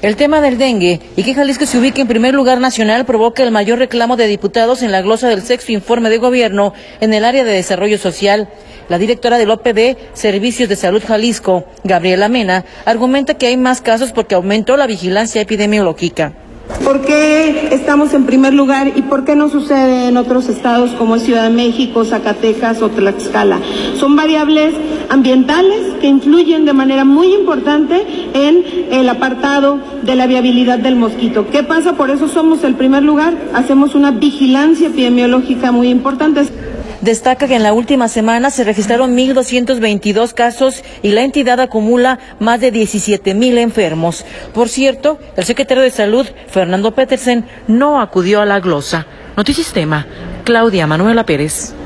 El tema del dengue y que Jalisco se ubique en primer lugar nacional provoca el mayor reclamo de diputados en la glosa del sexto informe de gobierno en el área de desarrollo social. La directora del OPD, Servicios de Salud Jalisco, Gabriela Mena, argumenta que hay más casos porque aumentó la vigilancia epidemiológica. ¿Por qué estamos en primer lugar y por qué no sucede en otros estados como Ciudad de México, Zacatecas o Tlaxcala? Son variables ambientales que influyen de manera muy importante en el apartado de la viabilidad del mosquito. ¿Qué pasa? Por eso somos el primer lugar, hacemos una vigilancia epidemiológica muy importante. Destaca que en la última semana se registraron 1,222 casos y la entidad acumula más de 17,000 enfermos. Por cierto, el secretario de Salud, Fernando Petersen, no acudió a la glosa. Notisistema, Claudia Manuela Pérez.